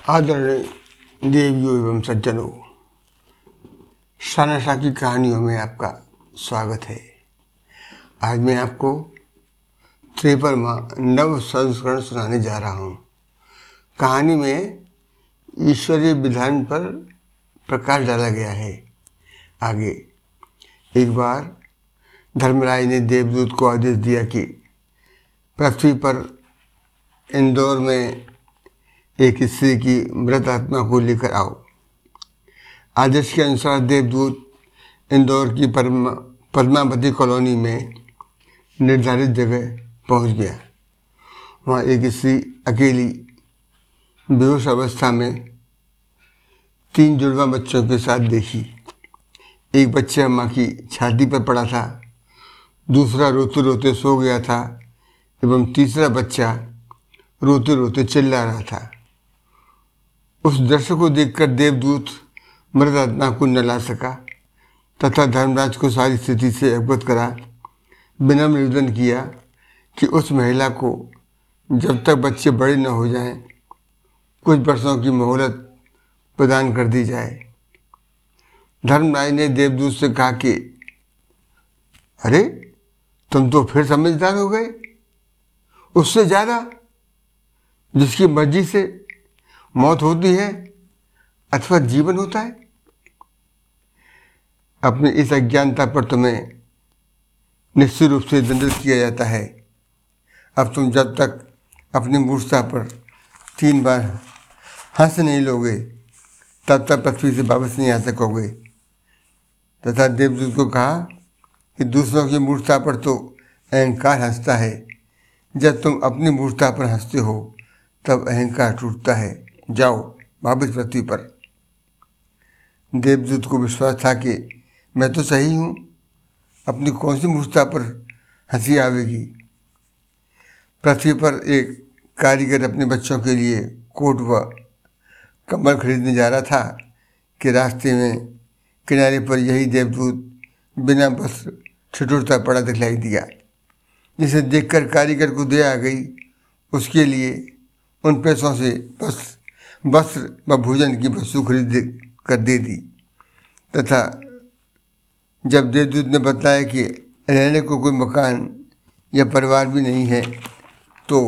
आदरणीय देवियों एवं सज्जनों, शानाशाह की कहानियों में आपका स्वागत है। आज मैं आपको 53वां नव संस्करण सुनाने जा रहा हूँ। कहानी में ईश्वरीय विधान पर प्रकाश डाला गया है। आगे एक बार धर्मराज ने देवदूत को आदेश दिया कि पृथ्वी पर इंदौर में एक स्त्री की मृत आत्मा को लेकर आओ। आदेश के अनुसार देवदूत इंदौर की पद्मावती कॉलोनी में निर्धारित जगह पहुंच गया। वहाँ एक स्त्री अकेली बेहोश अवस्था में 3 जुड़वा बच्चों के साथ देखी। एक बच्चा माँ की छाती पर पड़ा था, दूसरा रोते रोते सो गया था एवं तीसरा बच्चा रोते रोते चिल्ला रहा था। उस दृश्य को देखकर देवदूत मृत आत्मा को न ला सका तथा धर्मराज को सारी स्थिति से अवगत करा विनम्र निवेदन किया कि उस महिला को जब तक बच्चे बड़े न हो जाएं, कुछ वर्षों की मोहलत प्रदान कर दी जाए। धर्मराज ने देवदूत से कहा कि अरे, तुम तो फिर समझदार हो गए। उससे ज़्यादा जिसकी मर्जी से मौत होती है अथवा जीवन होता है। अपनी इस अज्ञानता पर तुम्हें निश्चित रूप से दंडित किया जाता है। अब तुम जब तक अपनी मूर्छता पर 3 बार हंस नहीं लोगे तब तक पृथ्वी से वापस नहीं आ सकोगे। तथा देवदूत को कहा कि दूसरों की मूर्छता पर तो अहंकार हंसता है, जब तुम अपनी मूर्छता पर हंसते हो तब अहंकार टूटता है। जाओ वापस पृथ्वी पर। देवदूत को विश्वास था कि मैं तो सही हूँ, अपनी कौन सी मूर्छता पर हंसी आवेगी। पृथ्वी पर एक कारीगर अपने बच्चों के लिए कोट व कंबल खरीदने जा रहा था कि रास्ते में किनारे पर यही देवदूत बिना वस्त्र ठिठुरता पड़ा दिखलाई दिया, जिसे देखकर कारीगर को दया आ गई। उसके लिए उन पैसों से वस्त्र व भोजन की वस्तु खरीद कर दे दी। तथा जब देवदूत ने बताया कि रहने को कोई मकान या परिवार भी नहीं है, तो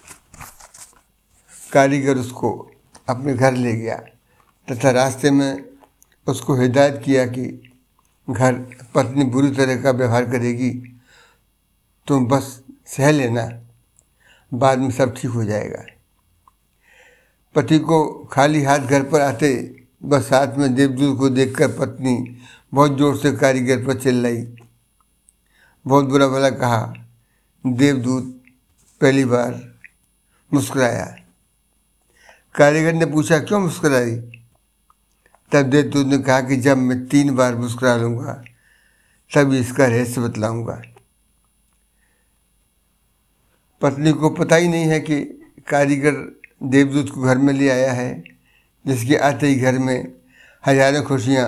कारीगर उसको अपने घर ले गया तथा रास्ते में उसको हिदायत किया कि घर पत्नी बुरी तरह का व्यवहार करेगी, तुम बस सह लेना, बाद में सब ठीक हो जाएगा। पति को खाली हाथ घर पर आते बस हाथ में देवदूत को देखकर पत्नी बहुत जोर से कारीगर पर चिल्लाई, बहुत बुरा भला कहा। देवदूत पहली बार मुस्कुराया। कारीगर ने पूछा, क्यों मुस्कुराई? तब देवदूत ने कहा कि जब मैं 3 बार मुस्कुरा लूँगा तब इसका रहस्य बतलाऊँगा। पत्नी को पता ही नहीं है कि कारीगर देवदूत को घर में ले आया है, जिसके आते ही घर में हजारों खुशियाँ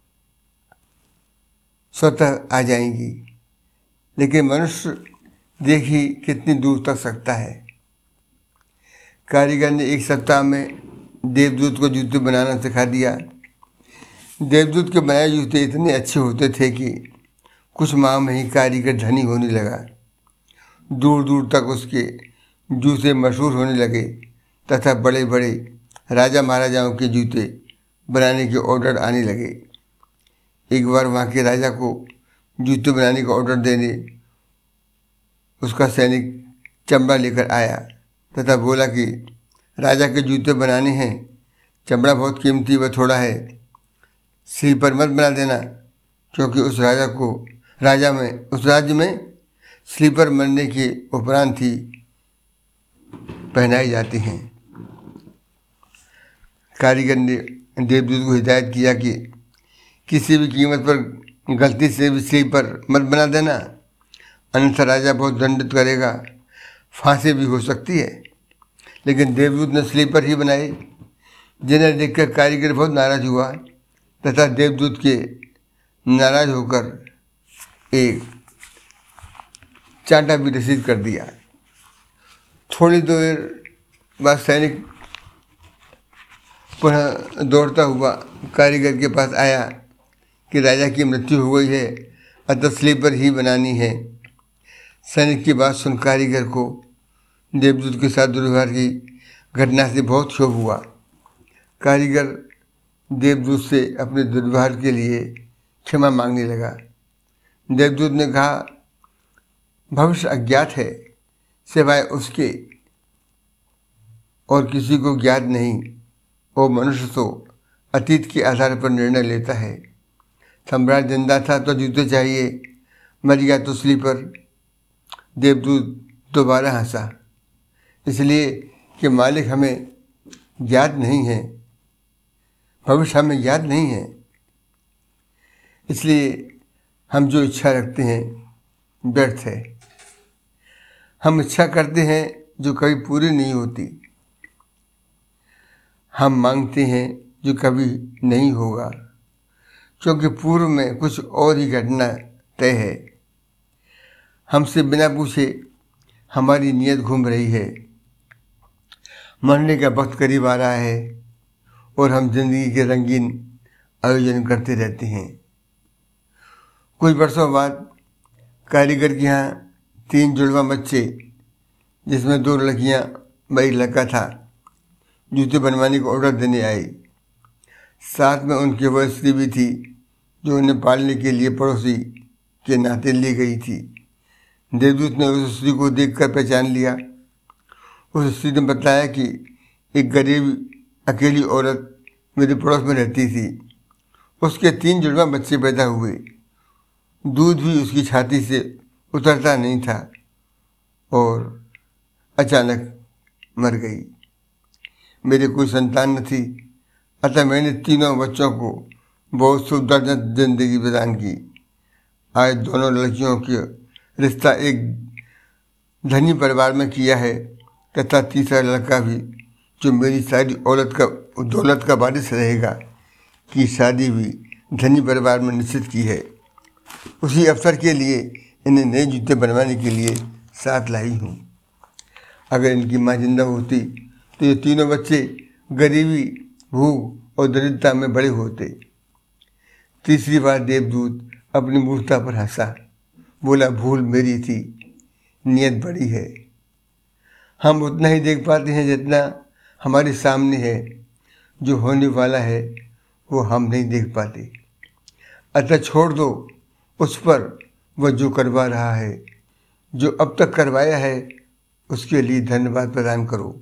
स्वतः आ जाएंगी। लेकिन मनुष्य देखी कितनी दूर तक सकता है। कारीगर ने 1 सप्ताह में देवदूत को जूते बनाना सिखा दिया। देवदूत के बनाए जूते इतने अच्छे होते थे कि कुछ माह में ही कारीगर धनी होने लगा। दूर दूर तक उसके जूते मशहूर होने लगे तथा बड़े बड़े राजा महाराजाओं के जूते बनाने के ऑर्डर आने लगे। एक बार वहाँ के राजा को जूते बनाने का ऑर्डर देने उसका सैनिक चमड़ा लेकर आया तथा बोला कि राजा के जूते बनाने हैं, चमड़ा बहुत कीमती व थोड़ा है, स्लीपर मत बना देना, क्योंकि उस राज्य में स्लीपर बनने के उपरांत ही पहनाई जाती हैं। कारीगर ने देवदूत को हिदायत किया कि किसी भी कीमत पर गलती से भी स्लीपर मत बना देना, अन्यथा राजा बहुत दंडित करेगा, फांसी भी हो सकती है। लेकिन देवदूत ने स्लीपर ही बनाए, जिन्हें देखकर कारीगर बहुत नाराज हुआ तथा देवदूत के नाराज होकर एक चांटा भी रसीद कर दिया। थोड़ी देर बाद सैनिक पुनः दौड़ता हुआ कारीगर के पास आया कि राजा की मृत्यु हो गई है, अतः स्लीपर ही बनानी है। सैनिक की बात सुन कारीगर को देवदूत के साथ दुर्व्यवहार की घटना से बहुत क्षोभ हुआ। कारीगर देवदूत से अपने दुर्व्यवहार के लिए क्षमा मांगने लगा। देवदूत ने कहा, भविष्य अज्ञात है, सिवाय उसके और किसी को ज्ञात नहीं। वो मनुष्य तो अतीत के आधार पर निर्णय लेता है। सम्राट जिंदा था तो जूते चाहिए, मर गया तो स्लीपर। देवदूत दोबारा हंसा, इसलिए कि मालिक हमें ज्ञात नहीं है, भविष्य हमें याद नहीं है, इसलिए हम जो इच्छा रखते हैं व्यर्थ है। हम इच्छा करते हैं जो कभी पूरी नहीं होती, हम मांगते हैं जो कभी नहीं होगा, क्योंकि पूर्व में कुछ और ही घटना तय है। हमसे बिना पूछे हमारी नीयत घूम रही है। मरने का वक्त करीब आ रहा है और हम जिंदगी के रंगीन आयोजन करते रहते हैं। कुछ वर्षों बाद कारीगर के यहाँ 3 जुड़वा बच्चे, जिसमें 2 लड़कियाँ व 1 लड़का था, जूते बनवाने का ऑर्डर देने आई। साथ में उनकी वह स्त्री भी थी जो उन्हें पालने के लिए पड़ोसी के नाते ली गई थी। देवदूत ने उस स्त्री को देखकर पहचान लिया। उस स्त्री ने बताया कि एक गरीब अकेली औरत मेरे पड़ोस में रहती थी। उसके 3 जुड़वा बच्चे पैदा हुए, दूध भी उसकी छाती से उतरता नहीं था और अचानक मर गई। मेरे कोई संतान न थी, अतः मैंने तीनों बच्चों को बहुत सुखदायक जिंदगी प्रदान की। आज दोनों लड़कियों का रिश्ता एक धनी परिवार में किया है तथा तीसरा लड़का भी, जो मेरी सारी दौलत का वारिस रहेगा, की शादी भी धनी परिवार में निश्चित की है। उसी अवसर के लिए इन्हें नए जूते बनवाने के लिए साथ लाई हूँ। अगर इनकी माँ जिंदा होती तो ये तीनों बच्चे गरीबी, भूख और दरिद्रता में बड़े होते। तीसरी बार देवदूत अपनी मूर्खता पर हंसा, बोला, भूल मेरी थी, नियत बड़ी है। हम उतना ही देख पाते हैं जितना हमारे सामने है, जो होने वाला है वो हम नहीं देख पाते। अतः छोड़ दो उस पर वह जो करवा रहा है। जो अब तक करवाया है उसके लिए धन्यवाद प्रदान करो,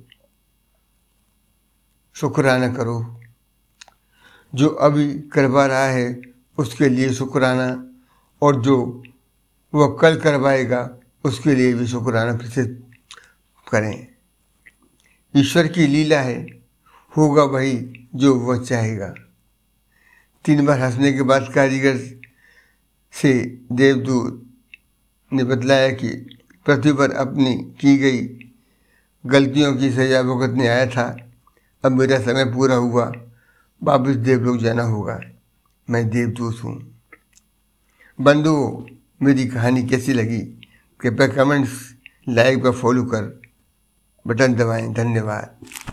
शुक्राना करो। जो अभी करवा रहा है उसके लिए शुक्राना, और जो वह कल करवाएगा उसके लिए भी शुक्राना प्रसिद्ध करें। ईश्वर की लीला है, होगा वही जो वह चाहेगा। 3 बार हंसने के बाद कारीगर से देवदूत ने बतलाया कि पृथ्वी पर अपनी की गई गलतियों की सजा भुगतने आया था। अब मेरा समय पूरा हुआ, वापस देवलोक जाना होगा। मैं देवदूत हूँ। बंधुओं, मेरी कहानी कैसी लगी? कृपया कमेंट्स, लाइक व फॉलो कर बटन दबाएं। धन्यवाद।